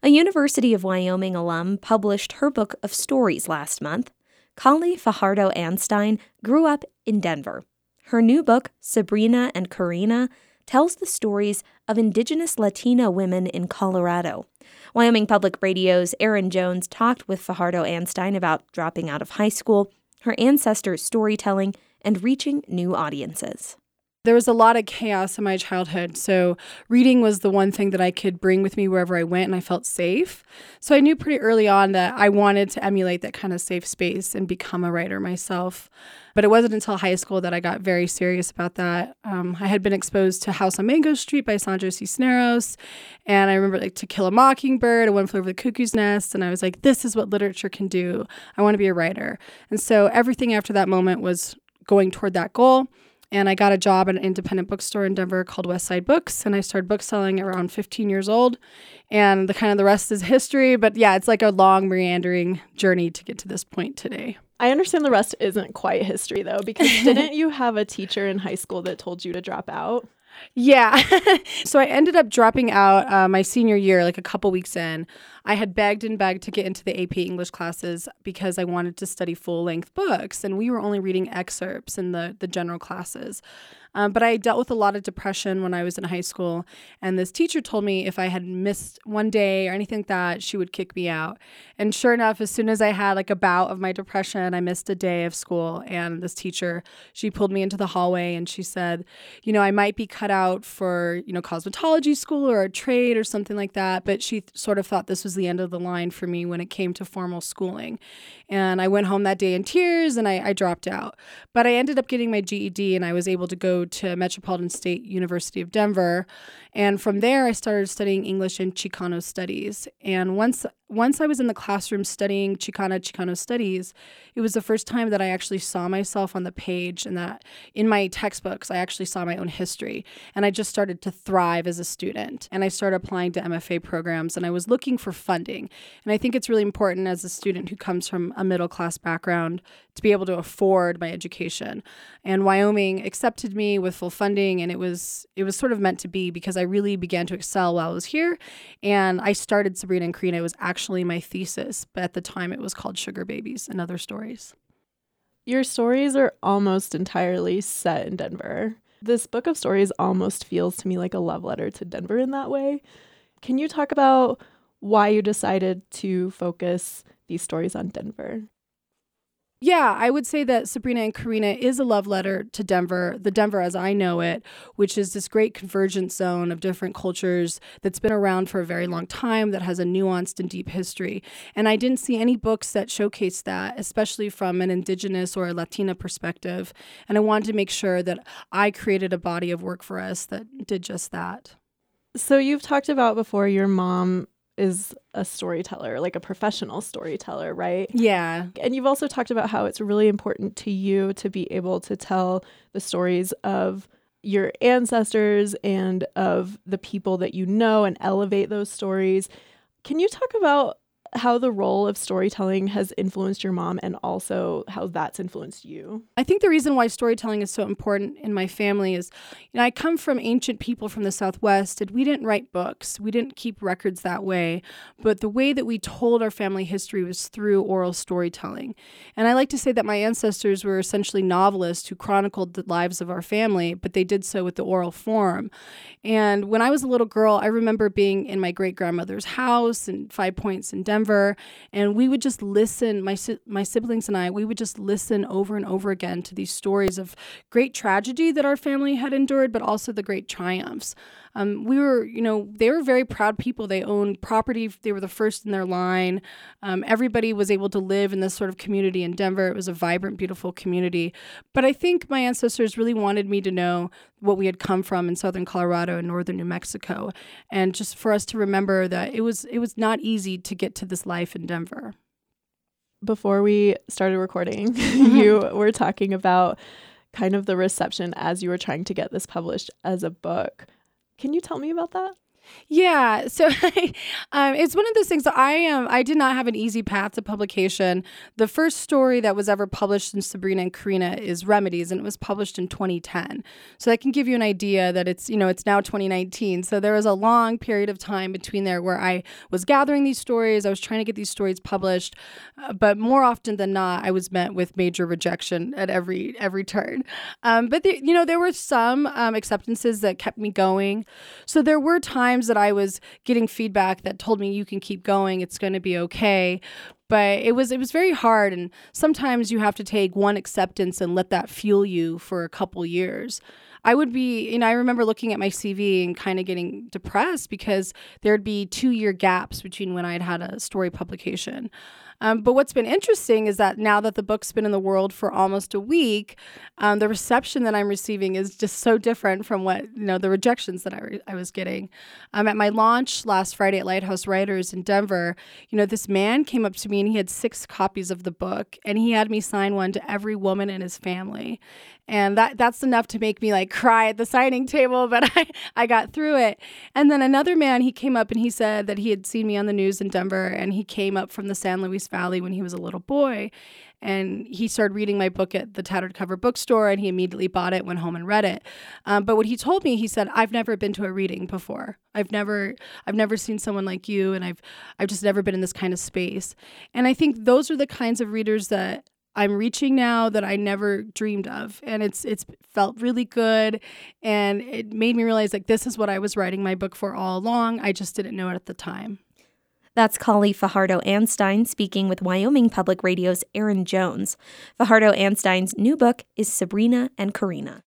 A University of Wyoming alum published her book of stories last month. Kali Fajardo-Anstine grew up in Denver. Her new book, Sabrina and Karina, tells the stories of Indigenous Latina women in Colorado. Wyoming Public Radio's Aaron Jones talked with Fajardo-Anstine about dropping out of high school, her ancestors' storytelling, and reaching new audiences. There was a lot of chaos in my childhood, so reading was the one thing that I could bring with me wherever I went, and I felt safe. So I knew pretty early on that I wanted to emulate that kind of safe space and become a writer myself. But it wasn't until high school that I got very serious about that. I had been exposed to House on Mango Street by Sandra Cisneros, and I remember To Kill a Mockingbird and One Flew Over the Cuckoo's Nest, and I was like, this is what literature can do. I want to be a writer. And so everything after that moment was going toward that goal. And I got a job at an independent bookstore in Denver called West Side Books, and I started book selling around 15 years old. And the rest is history. But yeah, it's like a long, meandering journey to get to this point today. I understand the rest isn't quite history, though, because didn't you have a teacher in high school that told you to drop out? Yeah. So I ended up dropping out my senior year, like a couple weeks in. I had begged and begged to get into the AP English classes because I wanted to study full-length books, and we were only reading excerpts in the general classes. But I dealt with a lot of depression when I was in high school, and this teacher told me if I had missed one day or anything like that, she would kick me out. And sure enough, as soon as I had like a bout of my depression, I missed a day of school, and this teacher, she pulled me into the hallway and she said, I might be cut out for, cosmetology school or a trade or something like that, but she sort of thought this was the end of the line for me when it came to formal schooling. And I went home that day in tears and I dropped out. But I ended up getting my GED and I was able to go to Metropolitan State University of Denver. And from there, I started studying English and Chicano studies. And once I was in the classroom studying Chicano studies, it was the first time that I actually saw myself on the page, and that in my textbooks, I actually saw my own history. And I just started to thrive as a student. And I started applying to MFA programs, and I was looking for funding. And I think it's really important as a student who comes from a middle-class background to be able to afford my education. And Wyoming accepted me with full funding, and it was sort of meant to be because I really began to excel while I was here. And I started Sabrina and Karina. It was actually my thesis, but at the time it was called Sugar Babies and Other Stories. Your stories are almost entirely set in Denver. This book of stories almost feels to me like a love letter to Denver in that way. Can you talk about why you decided to focus these stories on Denver? Yeah, I would say that Sabrina and Karina is a love letter to Denver, the Denver as I know it, which is this great convergence zone of different cultures that's been around for a very long time, that has a nuanced and deep history. And I didn't see any books that showcase that, especially from an Indigenous or a Latina perspective. And I wanted to make sure that I created a body of work for us that did just that. So you've talked about before your mom is a storyteller, like a professional storyteller, right? Yeah. And you've also talked about how it's really important to you to be able to tell the stories of your ancestors and of the people that you know and elevate those stories. Can you talk about how the role of storytelling has influenced your mom and also how that's influenced you? I think the reason why storytelling is so important in my family is, I come from ancient people from the Southwest, and we didn't write books. We didn't keep records that way. But the way that we told our family history was through oral storytelling. And I like to say that my ancestors were essentially novelists who chronicled the lives of our family, but they did so with the oral form. And when I was a little girl, I remember being in my great-grandmother's house in Five Points in Denver, and we would just listen, my siblings and I, we would just listen over and over again to these stories of great tragedy that our family had endured, but also the great triumphs. They were very proud people. They owned property. They were the first in their line. Everybody was able to live in this sort of community in Denver. It was a vibrant, beautiful community. But I think my ancestors really wanted me to know what we had come from in southern Colorado and northern New Mexico. And just for us to remember that it was not easy to get to this life in Denver. Before we started recording, you were talking about kind of the reception as you were trying to get this published as a book. Can you tell me about that? Yeah, so it's one of those things that I did not have an easy path to publication. The first story that was ever published in Sabrina and Karina is Remedies, and it was published in 2010. So that can give you an idea that it's now 2019. So there was a long period of time between there where I was gathering these stories, I was trying to get these stories published, but more often than not, I was met with major rejection at every turn. But there were some acceptances that kept me going. So there were times that I was getting feedback that told me, you can keep going, it's going to be okay. But it was very hard, and sometimes you have to take one acceptance and let that fuel you for a couple years. I remember looking at my CV and kind of getting depressed because there'd be 2-year gaps between when I'd had a story publication. But what's been interesting is that now that the book's been in the world for almost a week, the reception that I'm receiving is just so different from what, the rejections that I was getting. At my launch last Friday at Lighthouse Writers in Denver, this man came up to me and he had 6 copies of the book, and he had me sign one to every woman in his family. And that's enough to make me cry at the signing table, but I got through it. And then another man, he came up and he said that he had seen me on the news in Denver, and he came up from the San Luis Valley when he was a little boy. And he started reading my book at the Tattered Cover bookstore, and he immediately bought it, went home and read it. But what he told me, he said, I've never been to a reading before. I've never seen someone like you, and I've just never been in this kind of space. And I think those are the kinds of readers that I'm reaching now that I never dreamed of. And it's felt really good. And it made me realize this is what I was writing my book for all along. I just didn't know it at the time. That's Kali Fajardo-Anstine speaking with Wyoming Public Radio's Aaron Jones. Fajardo-Anstine's new book is Sabrina and Karina.